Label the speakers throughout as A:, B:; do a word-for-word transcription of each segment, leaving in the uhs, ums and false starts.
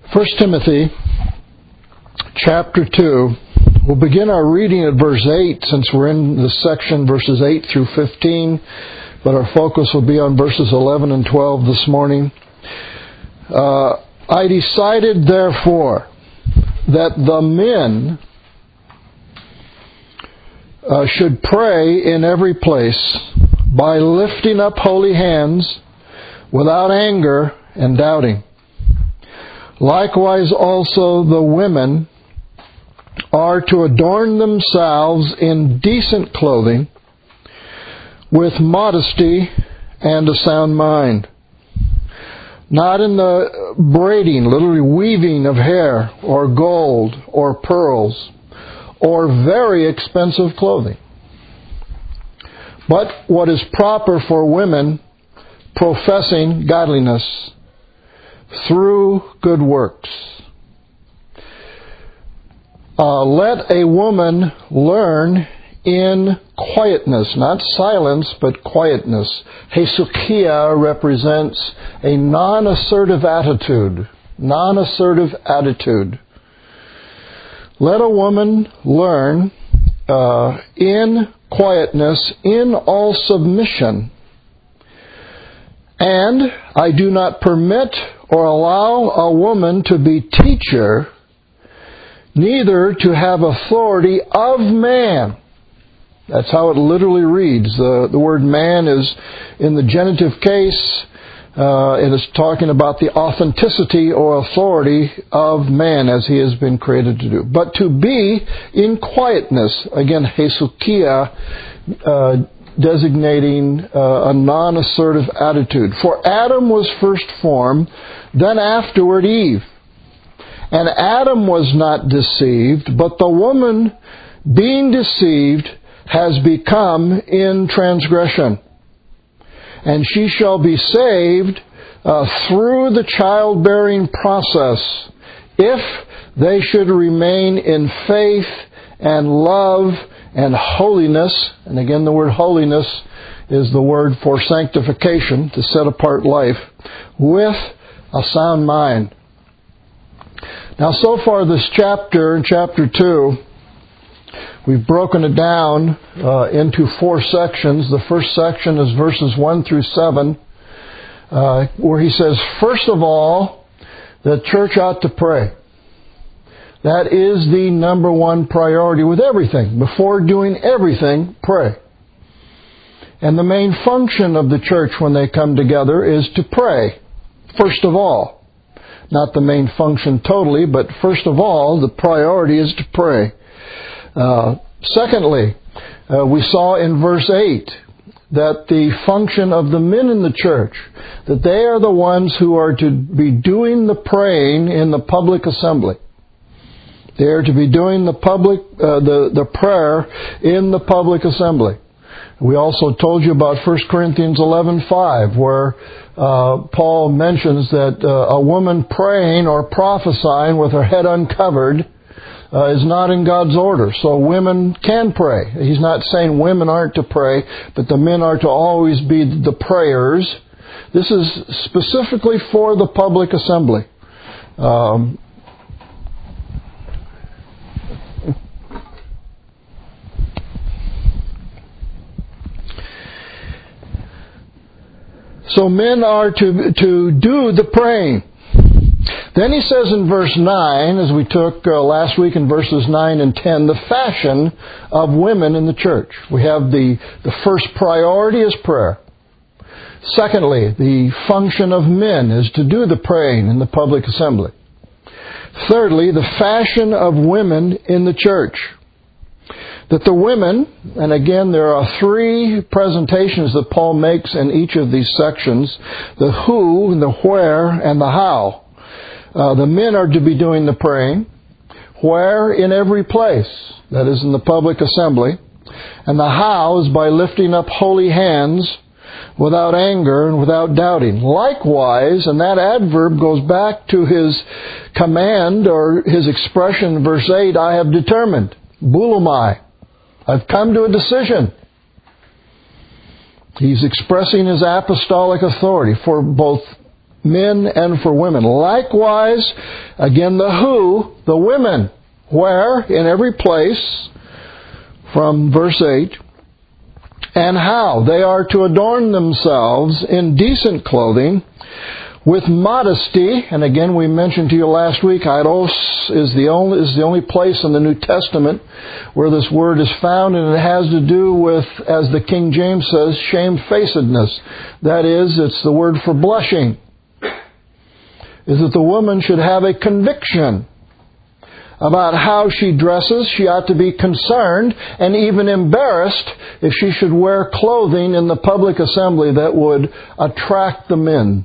A: First Timothy chapter two. We'll begin our reading at verse eight since we're in the section verses eight through fifteen, but our focus will be on verses eleven and twelve this morning. Uh, I decided, therefore, that the men uh, should pray in every place by lifting up holy hands without anger and doubting. Likewise also the women are to adorn themselves in decent clothing, with modesty and a sound mind, not in the braiding, literally weaving of hair, or gold, or pearls, or very expensive clothing, but what is proper for women, professing godliness through good works. Uh, let a woman learn in quietness, not silence, but quietness. Hesukia represents a non-assertive attitude. Non-assertive attitude. Let a woman learn uh, in quietness, in all submission. And I do not permit or allow a woman to be teacher, neither to have authority of man. That's how it literally reads. The, the word man is in the genitive case. Uh, it is talking about the authenticity or authority of man as he has been created to do. But to be in quietness, again, hesukia, uh, designating uh, a non-assertive attitude. For Adam was first formed, then afterward Eve. And Adam was not deceived, but the woman, being deceived, has become in transgression. And she shall be saved uh, through the childbearing process, if they should remain in faith and love and holiness. And again, the word holiness is the word for sanctification, to set apart life, with a sound mind. Now, so far this chapter, in chapter two, we've broken it down uh, into four sections. The first section is verses one through seven, uh, where he says, first of all, the church ought to pray. That is the number one priority with everything. Before doing everything, pray. And the main function of the church when they come together is to pray, first of all. Not the main function totally, but first of all, the priority is to pray. Uh, secondly, uh, we saw in verse eight that the function of the men in the church, that they are the ones who are to be doing the praying in the public assembly. They are to be doing the public, uh, the, the prayer in the public assembly. We also told you about First Corinthians eleven five, where uh, Paul mentions that uh, a woman praying or prophesying with her head uncovered uh, is not in God's order. So women can pray. He's not saying women aren't to pray, but the men are to always be the prayers. This is specifically for the public assembly. Um, So men are to to do the praying. Then he says in verse nine, as we took uh, last week in verses nine and ten, the fashion of women in the church. We have the, the first priority is prayer. Secondly, the function of men is to do the praying in the public assembly. Thirdly, the fashion of women in the church. That the women, and again there are three presentations that Paul makes in each of these sections, the who, the where, and the how. Uh, the men are to be doing the praying. Where? In every place. That is in the public assembly. And the how is by lifting up holy hands without anger and without doubting. Likewise, and that adverb goes back to his command or his expression in verse eight, I have determined. Boulomai. I've come to a decision. He's expressing his apostolic authority for both men and for women. Likewise, again the who, the women, where, in every place, from verse eight, and how they are to adorn themselves in decent clothing, with modesty. And again, we mentioned to you last week, eidos is the only is the only place in the New Testament where this word is found, and it has to do with, as the King James says, shamefacedness. That is, it's the word for blushing. Is that the woman should have a conviction about how she dresses. She ought to be concerned and even embarrassed if she should wear clothing in the public assembly that would attract the men.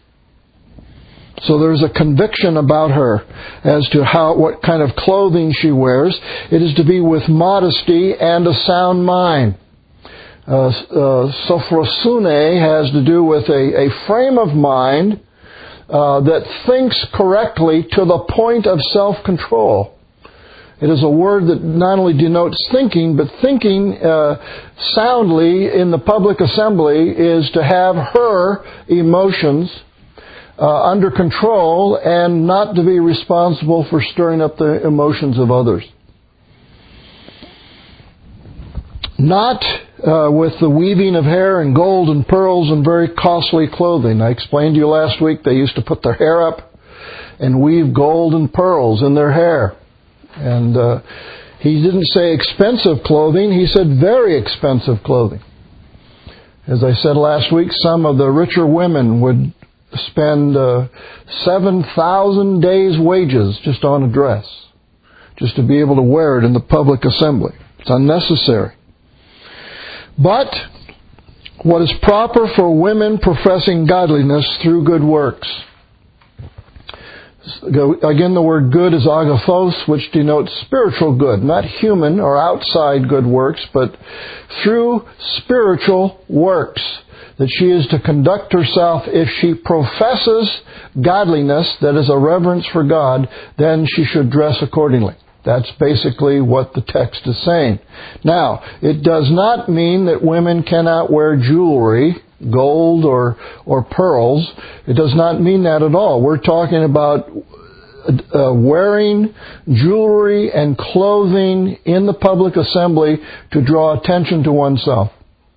A: So there's a conviction about her as to how what kind of clothing she wears. It is to be with modesty and a sound mind. Uh, uh, sophrosune has to do with a, a frame of mind uh, that thinks correctly to the point of self-control. It is a word that not only denotes thinking, but thinking uh, soundly in the public assembly is to have her emotions Uh, under control and not to be responsible for stirring up the emotions of others. Not uh, with the weaving of hair and gold and pearls and very costly clothing. I explained to you last week they used to put their hair up and weave gold and pearls in their hair. And uh, he didn't say expensive clothing, he said very expensive clothing. As I said last week, some of the richer women would spend uh, seven thousand days' wages just on a dress, just to be able to wear it in the public assembly. It's unnecessary. But what is proper for women professing godliness through good works. Again, the word good is agathos, which denotes spiritual good, not human or outside good works, but through spiritual works. That she is to conduct herself, if she professes godliness, that is a reverence for God, then she should dress accordingly. That's basically what the text is saying. Now, it does not mean that women cannot wear jewelry, gold or or pearls. It does not mean that at all. We're talking about uh, wearing jewelry and clothing in the public assembly to draw attention to oneself.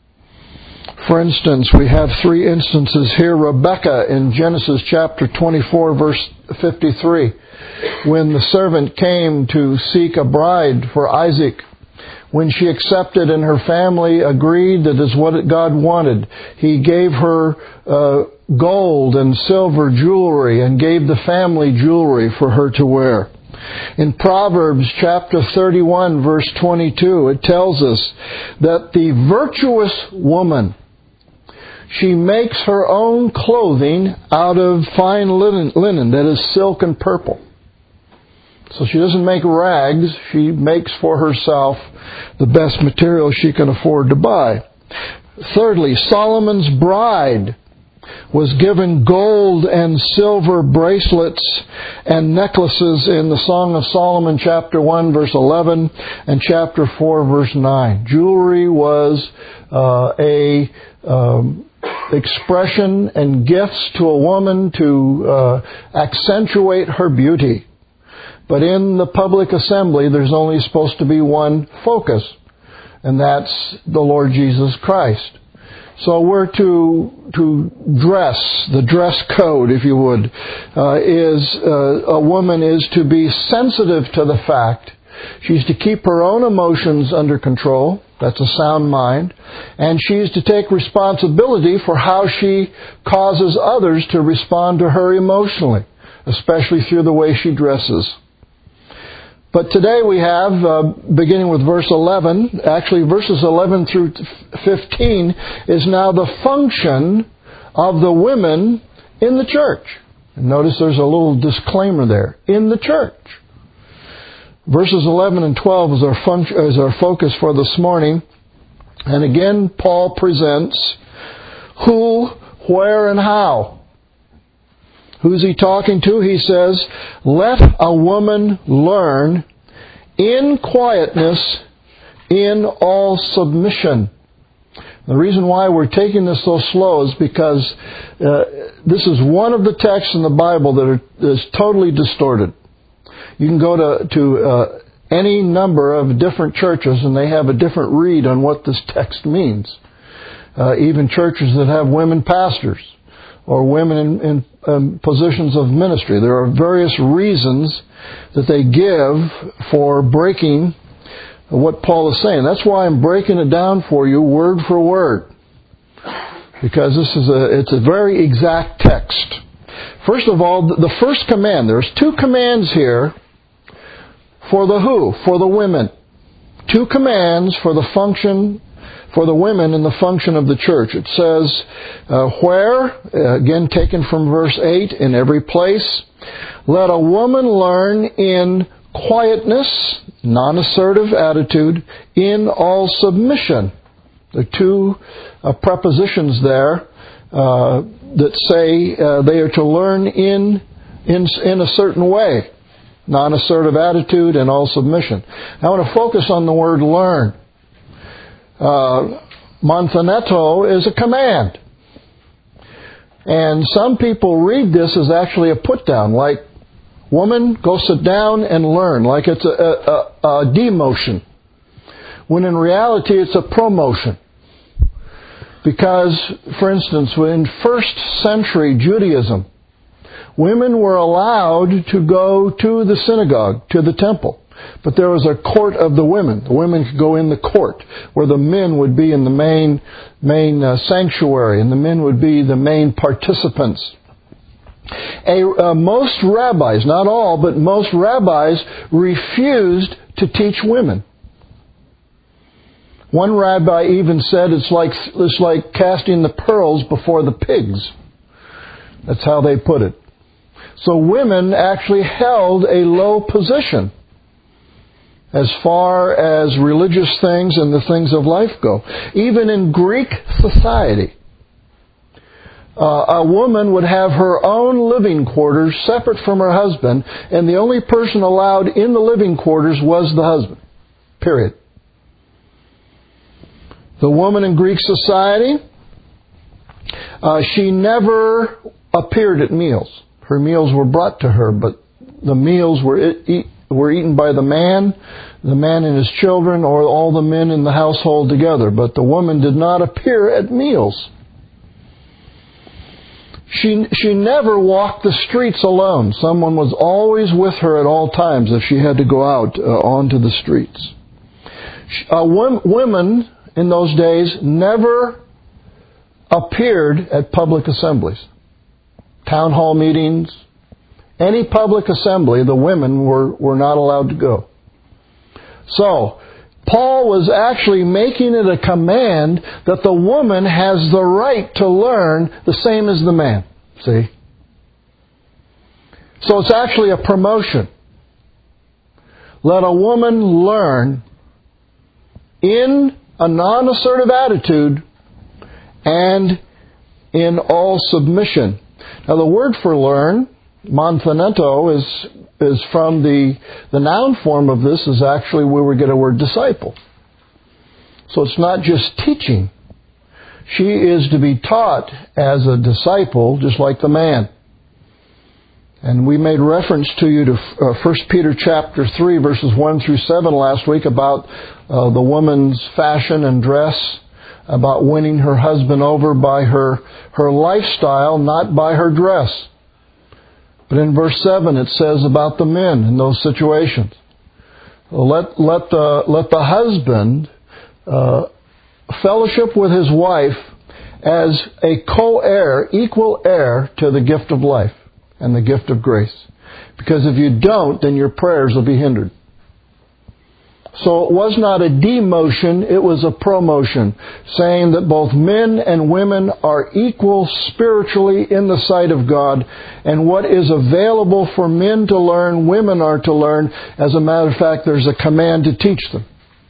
A: For instance, we have three instances here. Rebekah in Genesis chapter twenty-four, verse fifty-three, when the servant came to seek a bride for Isaac, when she accepted and her family agreed that is what God wanted, He gave her uh, gold and silver jewelry and gave the family jewelry for her to wear. In Proverbs chapter thirty-one, verse twenty-two, it tells us that the virtuous woman, she makes her own clothing out of fine linen, linen, that is silk and purple. So she doesn't make rags, she makes for herself the best material she can afford to buy. Thirdly, Solomon's bride was given gold and silver bracelets and necklaces in the Song of Solomon chapter one verse eleven and chapter four verse nine. Jewelry was uh, a um, expression and gifts to a woman to uh, accentuate her beauty. But in the public assembly, there's only supposed to be one focus, and that's the Lord Jesus Christ. So we're to to dress, the dress code, if you would, uh, is uh, a woman is to be sensitive to the fact. She's to keep her own emotions under control. That's a sound mind. And she's to take responsibility for how she causes others to respond to her emotionally, especially through the way she dresses. But today we have, uh, beginning with verse eleven, actually verses eleven through fifteen, is now the function of the women in the church. And notice there's a little disclaimer there. In the church. Verses eleven and twelve is our, func- is our focus for this morning. And again, Paul presents who, where, and how. Who's he talking to? He says, let a woman learn in quietness, in all submission. The reason why we're taking this so slow is because uh, this is one of the texts in the Bible that are, is totally distorted. You can go to, to uh, any number of different churches and they have a different read on what this text means. Uh, even churches that have women pastors or women in, in um, positions of ministry. There are various reasons that they give for breaking what Paul is saying. That's why I'm breaking it down for you word for word. Because this is a, it's a very exact text. First of all, the first command, there's two commands here for the who, for the women. Two commands for the function, for the women in the function of the church. It says, uh, where, uh, again taken from verse eight, in every place, let a woman learn in quietness, non-assertive attitude, in all submission. There are two uh, prepositions there uh, that say uh, they are to learn in, in in a certain way. Non-assertive attitude and all submission. I want to focus on the word learn. Uh, Monthaneto is a command. And some people read this as actually a put down, like, woman, go sit down and learn, like it's a, a, a demotion. When in reality it's a promotion. Because, for instance, in first century Judaism, women were allowed to go to the synagogue, to the temple. But there was a court of the women. The women could go in the court, where the men would be in the main, main uh, sanctuary, and the men would be the main participants. A, uh, most rabbis, not all, but most rabbis refused to teach women. One rabbi even said it's like it's like casting the pearls before the pigs. That's how they put it. So women actually held a low position as far as religious things and the things of life go. Even in Greek society, Uh, a woman would have her own living quarters separate from her husband, and the only person allowed in the living quarters was the husband. Period. The woman in Greek society, uh, she never appeared at meals. Her meals were brought to her, but the meals were eat, were eaten by the man, the man and his children, or all the men in the household together. But the woman did not appear at meals. She she never walked the streets alone. Someone was always with her at all times if she had to go out uh, onto the streets. Uh, women in those days never appeared at public assemblies. Town hall meetings, any public assembly, the women were, were not allowed to go. So, Paul was actually making it a command that the woman has the right to learn the same as the man. See? So it's actually a promotion. Let a woman learn in a non-assertive attitude and in all submission. Now the word for learn, monthaneto, is is from the, the noun form of this is actually where we get a word disciple. So it's not just teaching. She is to be taught as a disciple, just like the man. And we made reference to you to uh, First Peter chapter three, verses one through seven last week about uh, the woman's fashion and dress, about winning her husband over by her, her lifestyle, not by her dress. But in verse seven it says about the men in those situations. Let, let, the, let the husband uh, fellowship with his wife as a co-heir, equal heir to the gift of life and the gift of grace. Because if you don't, then your prayers will be hindered. So it was not a demotion, it was a promotion, saying that both men and women are equal spiritually in the sight of God, and what is available for men to learn, women are to learn. As a matter of fact, there's a command to teach them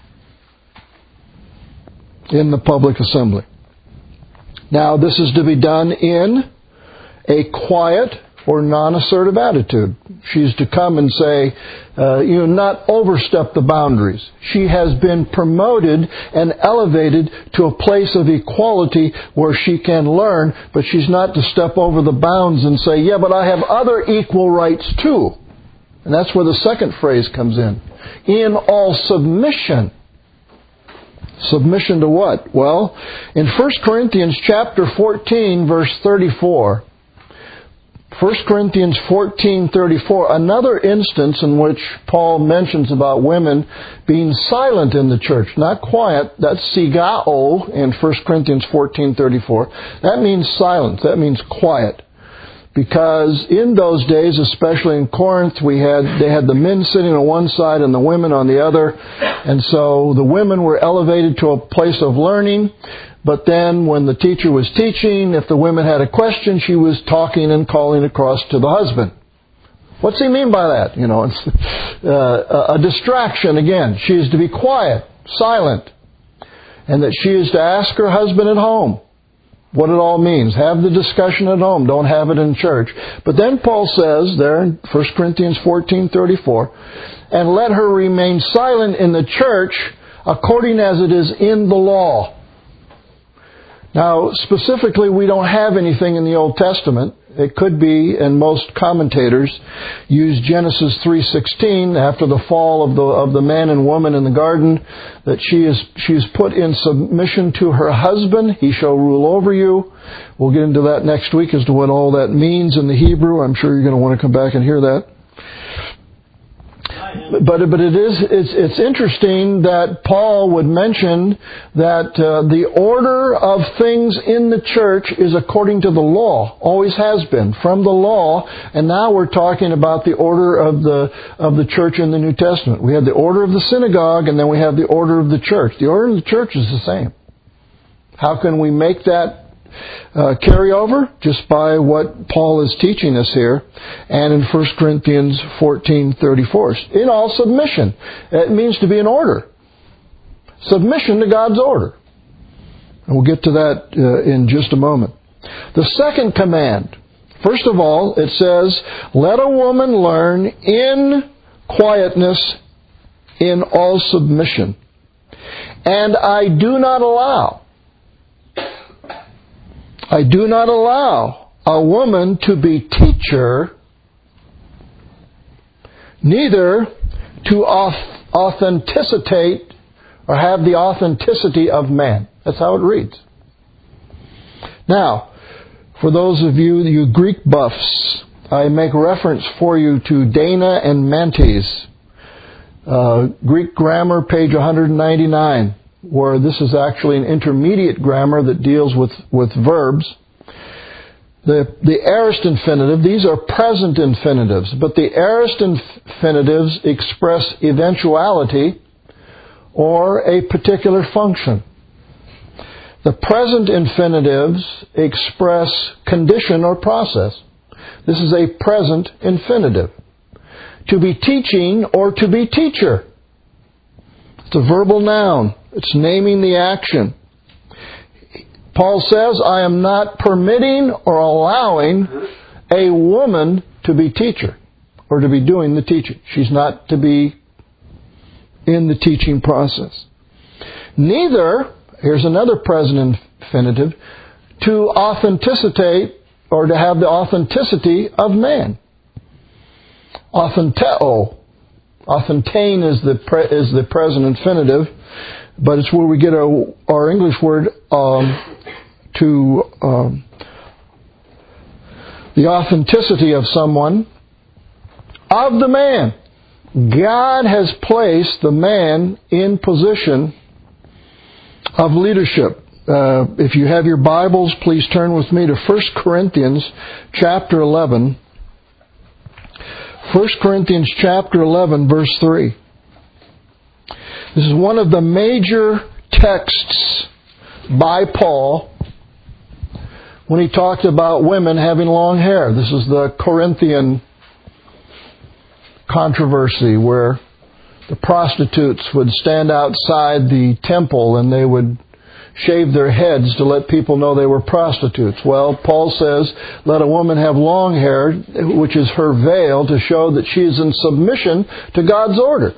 A: in the public assembly. Now, this is to be done in a quiet, or non-assertive attitude. She's to come and say, uh, you know, not overstep the boundaries. She has been promoted and elevated to a place of equality where she can learn, but she's not to step over the bounds and say, yeah, but I have other equal rights too. And that's where the second phrase comes in. In all submission. Submission to what? Well, in First Corinthians chapter fourteen, verse thirty-four, First Corinthians fourteen thirty-four, another instance in which Paul mentions about women being silent in the church, not quiet. That's sigao in First Corinthians fourteen thirty-four. That means silence. That means quiet. Because in those days, especially in Corinth, we had they had the men sitting on one side and the women on the other. And so the women were elevated to a place of learning. But then when the teacher was teaching, if the women had a question, she was talking and calling across to the husband. What's he mean by that? You know, it's uh, a distraction again. She is to be quiet, silent, and that she is to ask her husband at home what it all means. Have the discussion at home. Don't have it in church. But then Paul says there in First Corinthians fourteen thirty-four, and let her remain silent in the church according as it is in the law. Now, specifically, we don't have anything in the Old Testament. It could be, and most commentators use Genesis three sixteen after the fall of the of the man and woman in the garden, that she is she is put in submission to her husband. He shall rule over you. We'll get into that next week as to what all that means in the Hebrew. I'm sure you're going to want to come back and hear that. But but it is it's it's interesting that Paul would mention that uh, the order of things in the church is according to the law, always has been from the law, and now we're talking about the order of the of the church in the New Testament. We have the order of the synagogue, and then we have the order of the church. The order of the church is the same. How can we make that Uh, carry over? Just by what Paul is teaching us here, and in First Corinthians fourteen thirty-four. In all submission. It means to be in order. Submission to God's order. And we'll get to that uh, in just a moment. The second command. First of all, it says, let a woman learn in quietness in all submission. And I do not allow I do not allow a woman to be teacher, neither to authenticate or have the authenticity of man. That's how it reads. Now, for those of you, you Greek buffs, I make reference for you to Dana and Mantes, uh, Greek grammar, page one ninety-nine. Where this is actually an intermediate grammar that deals with, with verbs. The, the aorist infinitive, these are present infinitives, but the aorist infinitives express eventuality or a particular function. The present infinitives express condition or process. This is a present infinitive. To be teaching or to be teacher. It's a verbal noun. It's naming the action. Paul says, I am not permitting or allowing a woman to be teacher or to be doing the teaching. She's not to be in the teaching process. Neither, here's another present infinitive, to authenticate or to have the authenticity of man. Authenteo. Authentane is the pre- is the present infinitive, but it's where we get our, our English word um, to um, the authenticity of someone, of the man. God has placed the man in position of leadership. Uh, if you have your Bibles, please turn with me to First Corinthians chapter eleven. First Corinthians chapter eleven, verse three. This is one of the major texts by Paul when he talked about women having long hair. This is the Corinthian controversy where the prostitutes would stand outside the temple and they would shaved their heads to let people know they were prostitutes. Well, Paul says, let a woman have long hair, which is her veil, to show that she is in submission to God's order.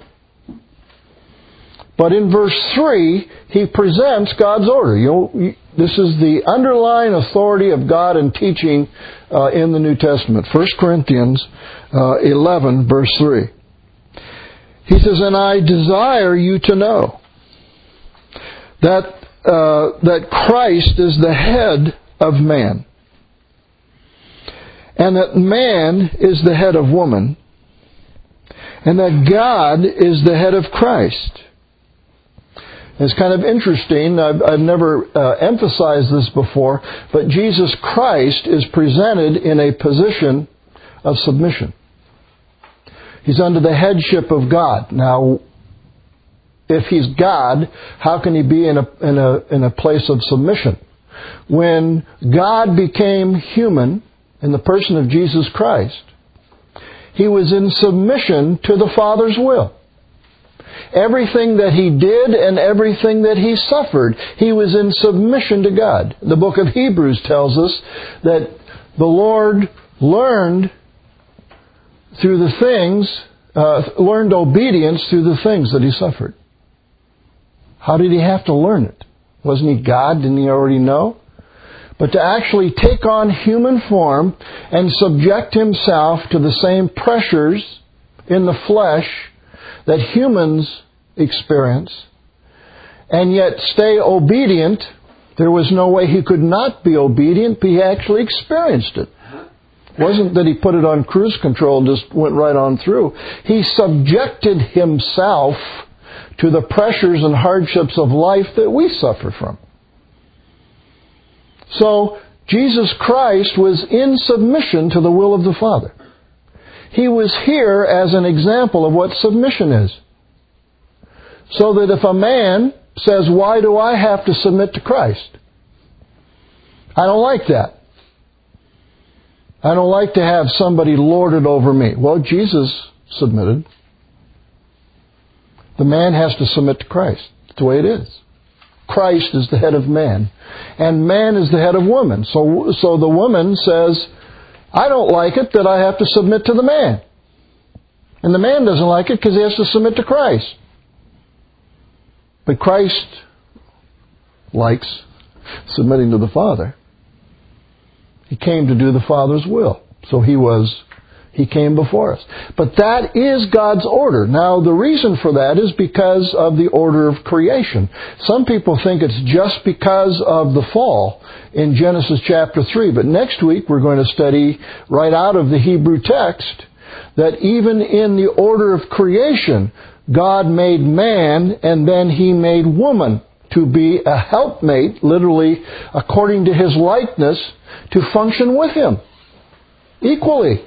A: But in verse three, he presents God's order. You know, this is the underlying authority of God in teaching uh, in the New Testament. First Corinthians uh, eleven, verse three. He says, and I desire you to know that uh, that Christ is the head of man, and that man is the head of woman, and that God is the head of Christ. It's kind of interesting. I've, I've never uh, emphasized this before, but Jesus Christ is presented in a position of submission. He's under the headship of God. Now, if He's God, how can He be in a, in a, in a place of submission? When God became human in the person of Jesus Christ, He was in submission to the Father's will. Everything that He did and everything that He suffered, He was in submission to God. The book of Hebrews tells us that the Lord learned through the things, uh, learned obedience through the things that He suffered. How did He have to learn it? Wasn't He God? Didn't He already know? But to actually take on human form and subject Himself to the same pressures in the flesh that humans experience, and yet stay obedient. There was no way He could not be obedient, but He actually experienced it. It wasn't that He put it on cruise control and just went right on through. He subjected Himself to the pressures and hardships of life that we suffer from. So, Jesus Christ was in submission to the will of the Father. He was here as an example of what submission is. So that if a man says, why do I have to submit to Christ? I don't like that. I don't like to have somebody lord it over me. Well, Jesus submitted. The man has to submit to Christ. That's the way it is. Christ is the head of man, and man is the head of woman. So, so the woman says, I don't like it that I have to submit to the man. And the man doesn't like it because he has to submit to Christ. But Christ likes submitting to the Father. He came to do the Father's will. So he was, he came before us. But that is God's order. Now, the reason for that is because of the order of creation. Some people think it's just because of the fall in Genesis chapter three. But next week we're going to study right out of the Hebrew text that even in the order of creation, God made man and then He made woman to be a helpmate, literally according to His likeness, to function with Him equally.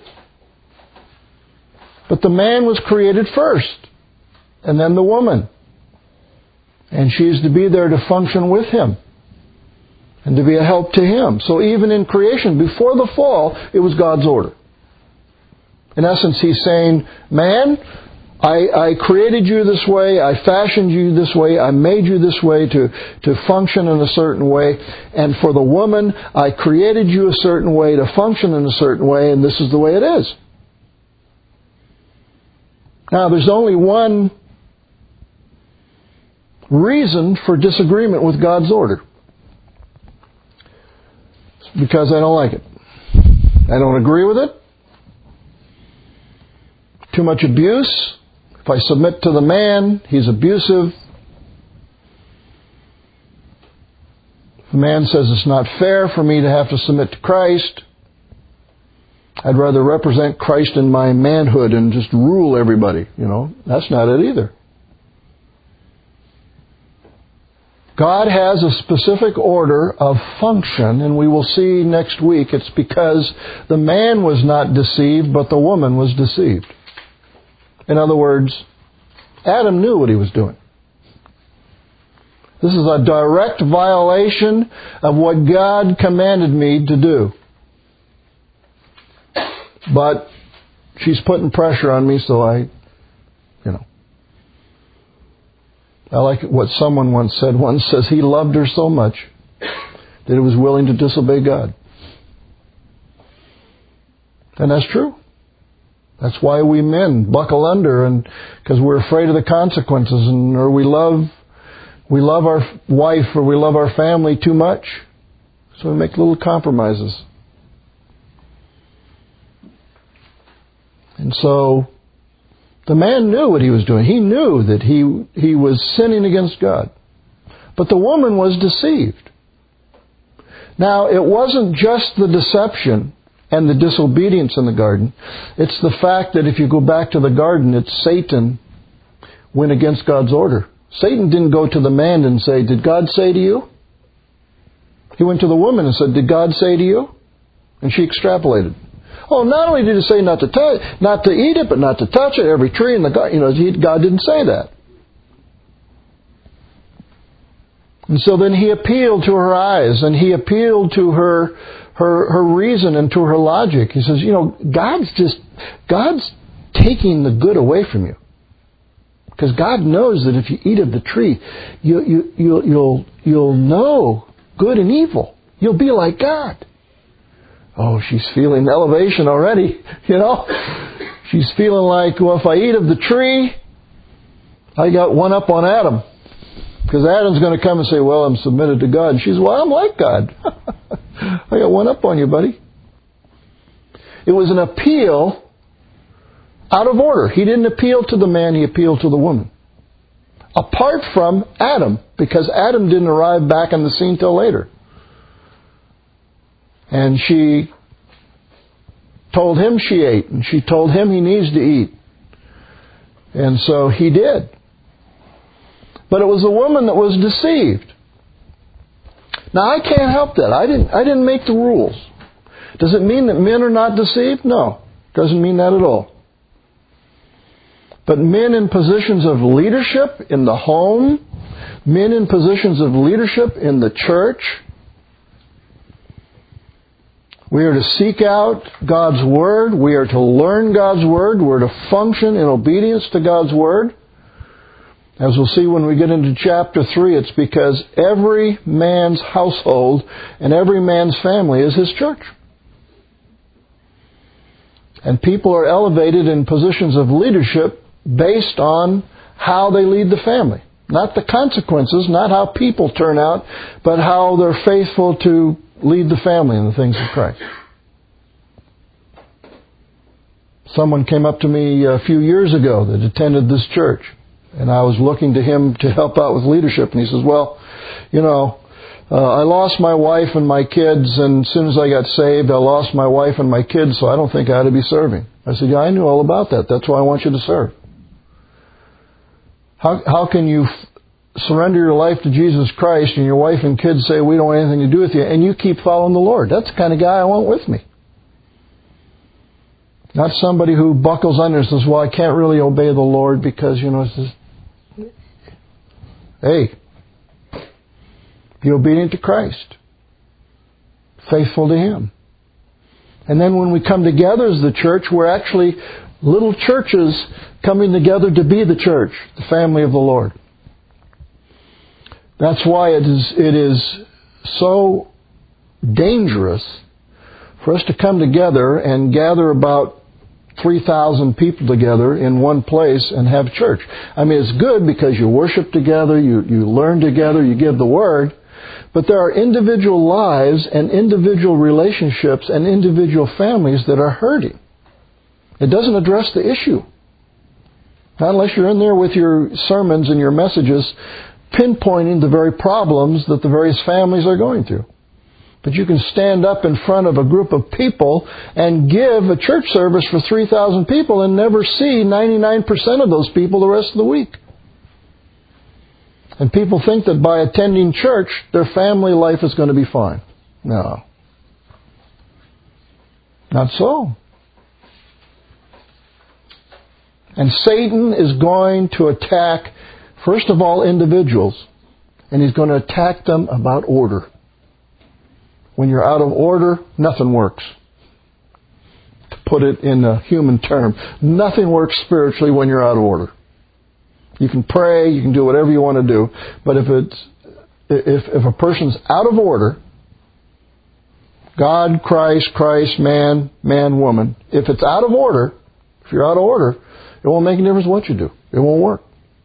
A: But the man was created first, and then the woman. And she is to be there to function with Him and to be a help to Him. So even in creation, before the fall, it was God's order. In essence, He's saying, man, I, I created you this way, I fashioned you this way, I made you this way to, to function in a certain way. And for the woman, I created you a certain way to function in a certain way, and this is the way it is. Now, there's only one reason for disagreement with God's order. It's because I don't like it. I don't agree with it. Too much abuse. If I submit to the man, he's abusive. If the man says it's not fair for me to have to submit to Christ, I'd rather represent Christ in my manhood and just rule everybody. You know, that's not it either. God has a specific order of function, and we will see next week it's because the man was not deceived, but the woman was deceived. In other words, Adam knew what he was doing. This is a direct violation of what God commanded me to do. But she's putting pressure on me, so I, you know, I like what someone once said. One says he loved her so much that he was willing to disobey God. And that's true. That's why we men buckle under, and because we're afraid of the consequences, and or we love we love our wife or we love our family too much, so we make little compromises. And so the man knew what he was doing. He knew that he he was sinning against God. But the woman was deceived. Now, it wasn't just the deception and the disobedience in the garden. It's the fact that if you go back to the garden, it's Satan went against God's order. Satan didn't go to the man and say, "Did God say to you?" He went to the woman and said, "Did God say to you?" And she extrapolated. Oh, not only did he say not to touch, not to eat it, but not to touch it. Every tree in the garden, you know, he, God didn't say that. And so then he appealed to her eyes, and he appealed to her, her, her reason and to her logic. He says, you know, God's just, God's taking the good away from you, because God knows that if you eat of the tree, you, you, you'll, you'll, you'll know good and evil. You'll be like God. Oh, she's feeling elevation already, you know. She's feeling like, well, if I eat of the tree, I got one up on Adam. Because Adam's going to come and say, well, I'm submitted to God. And she's, well, I'm like God. I got one up on you, buddy. It was an appeal out of order. He didn't appeal to the man, he appealed to the woman. Apart from Adam, because Adam didn't arrive back on the scene till later. And she told him she ate, and she told him he needs to eat. And so he did. But it was the woman that was deceived. Now, I can't help that. I didn't, I didn't make the rules. Does it mean that men are not deceived? No. Doesn't mean that at all. But men in positions of leadership in the home, men in positions of leadership in the church, we are to seek out God's Word. We are to learn God's Word. We're to function in obedience to God's Word. As we'll see when we get into chapter three, it's because every man's household and every man's family is his church. And people are elevated in positions of leadership based on how they lead the family. Not the consequences, not how people turn out, but how they're faithful to lead the family in the things of Christ. Someone came up to me a few years ago that attended this church, and I was looking to him to help out with leadership, and he says, well, you know, uh, I lost my wife and my kids, and as soon as I got saved, I lost my wife and my kids, so I don't think I ought to be serving. I said, yeah, I knew all about that. That's why I want you to serve. How, how can you surrender your life to Jesus Christ and your wife and kids say, we don't want anything to do with you, and you keep following the Lord? That's the kind of guy I want with me. Not somebody who buckles under and says, well, I can't really obey the Lord because, you know, it's just, hey, be obedient to Christ. Faithful to Him. And then when we come together as the church, we're actually little churches coming together to be the church, the family of the Lord. That's why it is, it is so dangerous for us to come together and gather about three thousand people together in one place and have church. I mean, it's good because you worship together, you, you learn together, you give the Word, but there are individual lives and individual relationships and individual families that are hurting. It doesn't address the issue. Not unless you're in there with your sermons and your messages pinpointing the very problems that the various families are going through. But you can stand up in front of a group of people and give a church service for three thousand people and never see ninety-nine percent of those people the rest of the week. And people think that by attending church, their family life is going to be fine. No. Not so. And Satan is going to attack, first of all, individuals. And he's going to attack them about order. When you're out of order, nothing works. To put it in a human term, nothing works spiritually when you're out of order. You can pray, you can do whatever you want to do. But if it's if if a person's out of order, God, Christ, Christ, man, man, woman, if it's out of order, if you're out of order, it won't make any difference what you do. It won't work.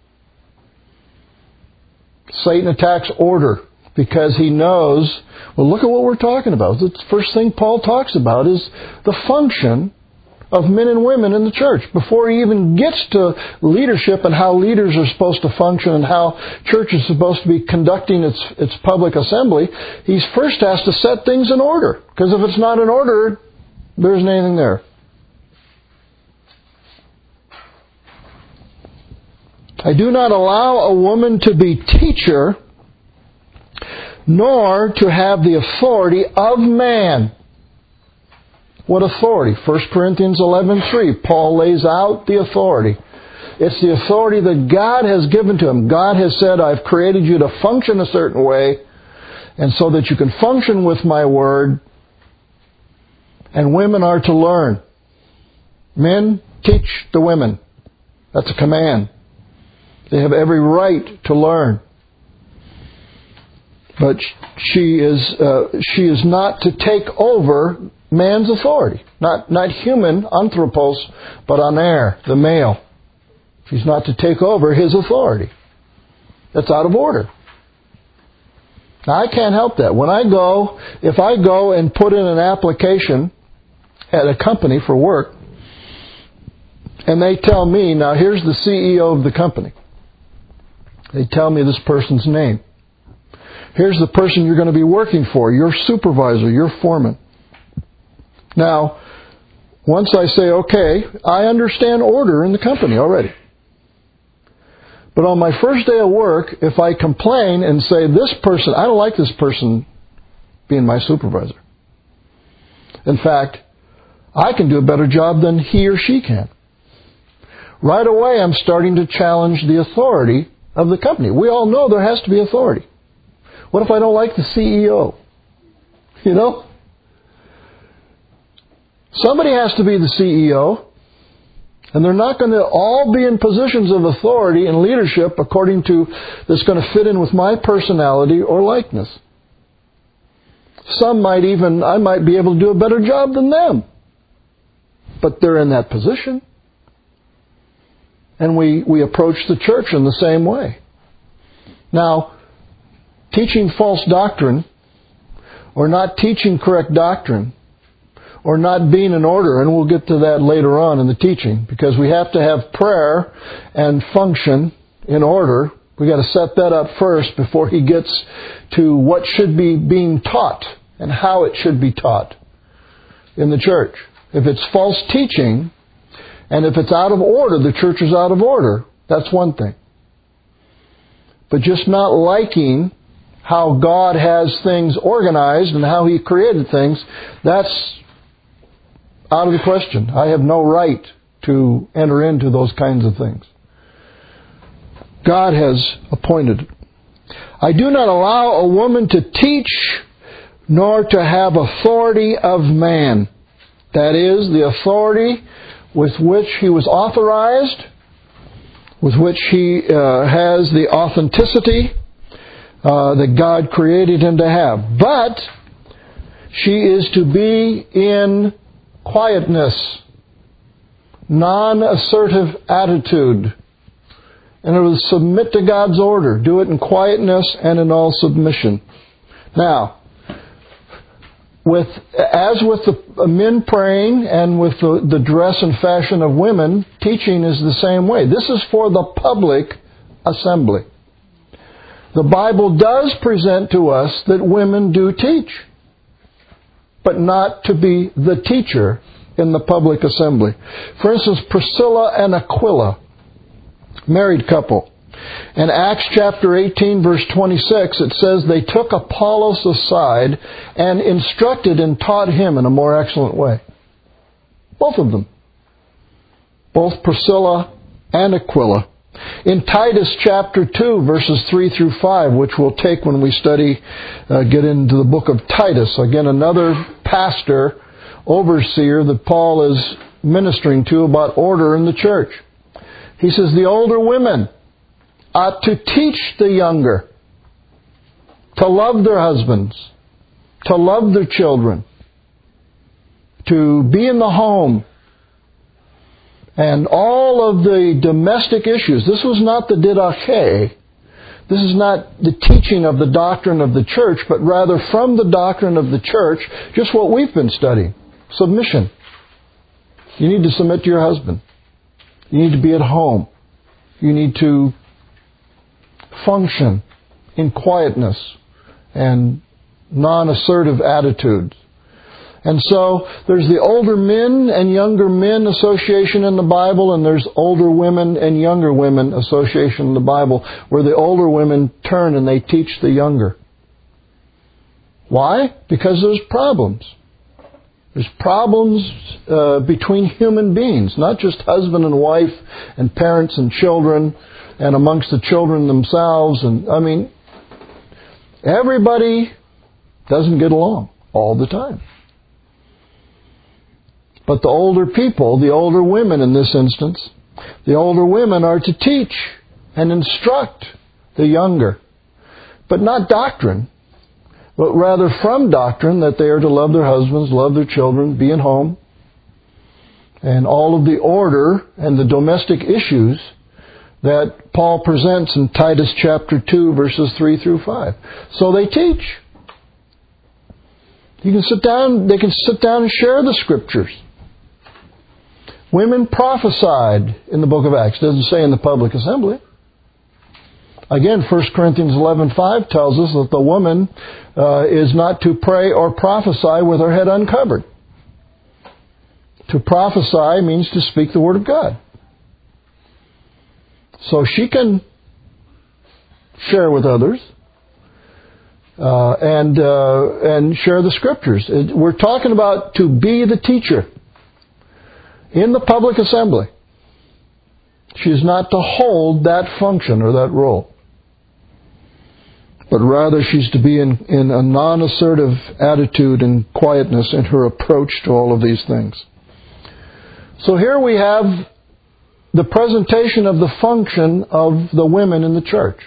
A: Satan attacks order because he knows, well, look at what we're talking about. The first thing Paul talks about is the function of men and women in the church. Before he even gets to leadership and how leaders are supposed to function and how church is supposed to be conducting its its public assembly, he first has to set things in order. Because if it's not in order, there isn't anything there. I do not allow a woman to be teacher, nor to have the authority of man. What authority? First Corinthians eleven three. Paul lays out the authority. It's the authority that God has given to him. God has said, I've created you to function a certain way, and so that you can function with my word, and women are to learn. Men, teach the women. That's a command. They have every right to learn. But she is uh, she is not to take over man's authority. Not not human, anthropos, but aner, the male. She's not to take over his authority. That's out of order. Now, I can't help that. When I go, if I go and put in an application at a company for work, and they tell me, now here's the C E O of the company. They tell me this person's name. Here's the person you're going to be working for, your supervisor, your foreman. Now, once I say, okay, I understand order in the company already. But on my first day of work, if I complain and say, this person, I don't like this person being my supervisor. In fact, I can do a better job than he or she can. Right away, I'm starting to challenge the authority of the company. We all know there has to be authority. What if I don't like the C E O? You know? Somebody has to be the C E O, and they're not going to all be in positions of authority and leadership according to, that's going to fit in with my personality or likeness. Some might even, I might be able to do a better job than them. But they're in that position. And we, we approach the church in the same way. Now, teaching false doctrine, or not teaching correct doctrine, or not being in order, and we'll get to that later on in the teaching, because we have to have prayer and function in order. We've got to set that up first before he gets to what should be being taught and how it should be taught in the church. If it's false teaching, and if it's out of order, the church is out of order, that's one thing. But just not liking how God has things organized and how He created things, that's out of the question. I have no right to enter into those kinds of things. God has appointed it. I do not allow a woman to teach, nor to have authority of man. That is, the authority with which he was authorized, with which he uh, has the authenticity uh, that God created him to have. But she is to be in quietness, non-assertive attitude, and it will submit to God's order. Do it in quietness and in all submission. Now, with as with the men praying and with the, the dress and fashion of women, teaching is the same way. This is for the public assembly. The Bible does present to us that women do teach, but not to be the teacher in the public assembly. For instance, Priscilla and Aquila, married couple. In Acts chapter eighteen, verse twenty-six, it says, they took Apollos aside and instructed and taught him in a more excellent way. Both of them. Both Priscilla and Aquila. In Titus chapter two, verses three through five, which we'll take when we study, uh, get into the book of Titus. Again, another pastor, overseer that Paul is ministering to about order in the church. He says, the older women ought to teach the younger to love their husbands, to love their children, to be in the home, and all of the domestic issues. This was not the didache. This is not the teaching of the doctrine of the church, but rather from the doctrine of the church, just what we've been studying. Submission. You need to submit to your husband. You need to be at home. You need to function in quietness and non-assertive attitudes. And so there's the older men and younger men association in the Bible, and there's older women and younger women association in the Bible, where the older women turn and they teach the younger. Why? Because there's problems. There's problems uh, between human beings, not just husband and wife and parents and children and amongst the children themselves. And I mean, everybody doesn't get along all the time. But the older people, the older women in this instance, the older women are to teach and instruct the younger. But not doctrine, but rather from doctrine that they are to love their husbands, love their children, be at home, and all of the order and the domestic issues that Paul presents in Titus chapter two, verses three through five. So they teach. You can sit down, they can sit down and share the Scriptures. Women prophesied in the book of Acts. It doesn't say in the public assembly. Again, First Corinthians eleven five tells us that the woman uh, is not to pray or prophesy with her head uncovered. To prophesy means to speak the Word of God. So she can share with others uh, and uh, and share the Scriptures. We're talking about to be the teacher in the public assembly. She is not to hold that function or that role, but rather she's to be in, in a non-assertive attitude and quietness in her approach to all of these things. So here we have the presentation of the function of the women in the church.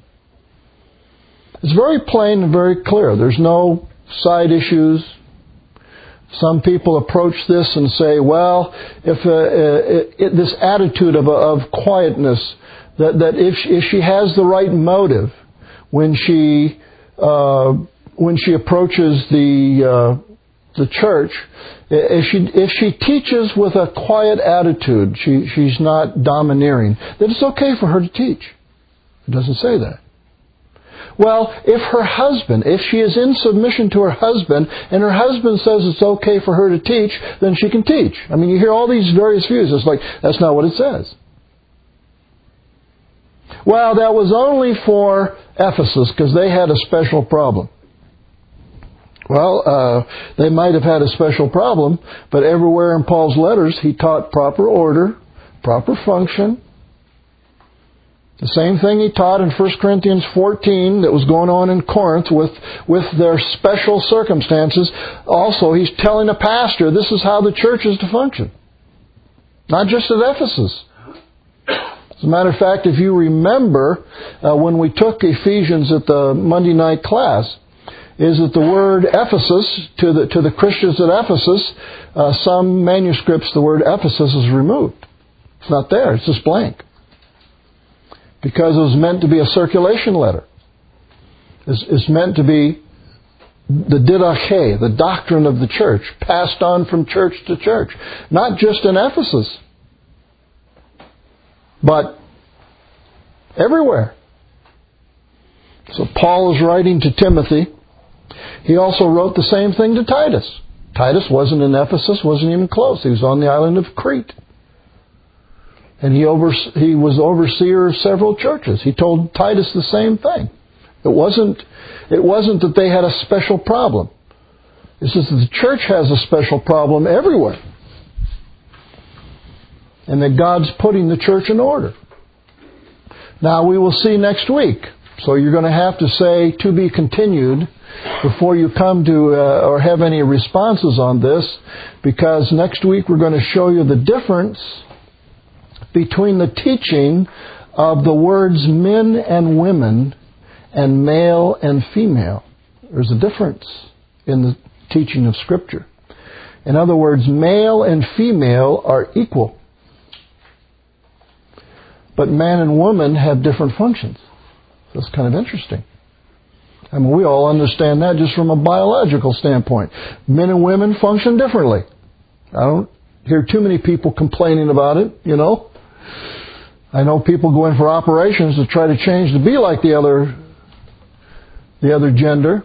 A: It's very plain and very clear. There's no side issues. Some people approach this and say, well, if uh, uh, it, this attitude of, of quietness, that, that if, if she has the right motive when she uh, when she approaches the uh, the church, if she if she teaches with a quiet attitude, she she's not domineering, then it's okay for her to teach. It doesn't say that. Well, if her husband, if she is in submission to her husband, and her husband says it's okay for her to teach, then she can teach. I mean, you hear all these various views. It's like, that's not what it says. Well, that was only for Ephesus, because they had a special problem. Well, uh, they might have had a special problem, but everywhere in Paul's letters, he taught proper order, proper function. The same thing he taught in First Corinthians fourteen that was going on in Corinth with, with their special circumstances. Also, he's telling a pastor this is how the church is to function. Not just at Ephesus. As a matter of fact, if you remember uh, when we took Ephesians at the Monday night class, is that the word Ephesus, to the, to the Christians at Ephesus, uh, some manuscripts the word Ephesus is removed. It's not there, it's just blank. Because it was meant to be a circulation letter. It's, it's meant to be the didache, the doctrine of the church, passed on from church to church. Not just in Ephesus, but everywhere. So Paul is writing to Timothy. He also wrote the same thing to Titus. Titus wasn't in Ephesus, wasn't even close. He was on the island of Crete. And he over, he was overseer of several churches. He told Titus the same thing. It wasn't, it wasn't that they had a special problem. It's just that the church has a special problem everywhere. And that God's putting the church in order. Now we will see next week. So you're going to have to say to be continued before you come to uh, or have any responses on this, because next week we're going to show you the difference between the teaching of the words men and women and male and female. There's a difference in the teaching of Scripture. In other words, male and female are equal. But man and woman have different functions. That's kind of interesting. I mean, we all understand that just from a biological standpoint. Men and women function differently. I don't hear too many people complaining about it, you know. I know people go in for operations to try to change to be like the other, the other gender.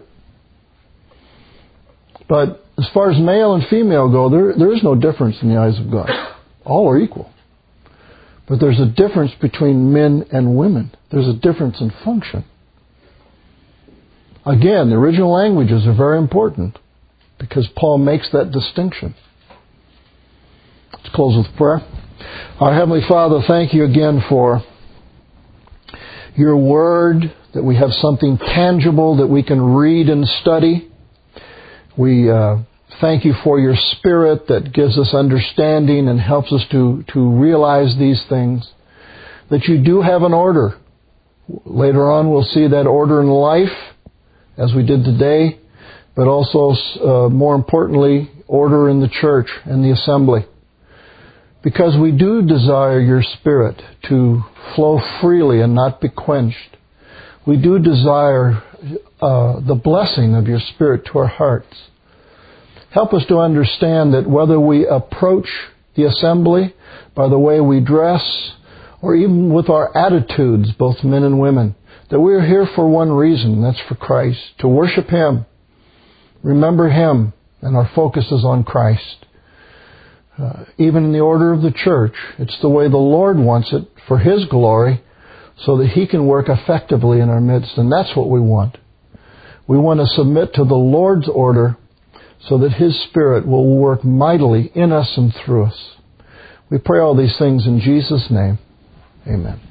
A: But as far as male and female go, there, there is no difference in the eyes of God. All are equal. But there's a difference between men and women. There's a difference in function. Again, the original languages are very important because Paul makes that distinction. Let's close with prayer. Our Heavenly Father, thank you again for your word, that we have something tangible that we can read and study. We uh, thank you for your Spirit that gives us understanding and helps us to, to realize these things. That you do have an order. Later on we'll see that order in life, as we did today, but also, uh, more importantly, order in the church and the assembly. Because we do desire your Spirit to flow freely and not be quenched. We do desire uh, the blessing of your Spirit to our hearts. Help us to understand that whether we approach the assembly by the way we dress, or even with our attitudes, both men and women, that we are here for one reason, that's for Christ, to worship Him, remember Him, and our focus is on Christ. Uh, even in the order of the church, it's the way the Lord wants it for His glory, so that He can work effectively in our midst, and that's what we want. We want to submit to the Lord's order so that His Spirit will work mightily in us and through us. We pray all these things in Jesus' name. Amen.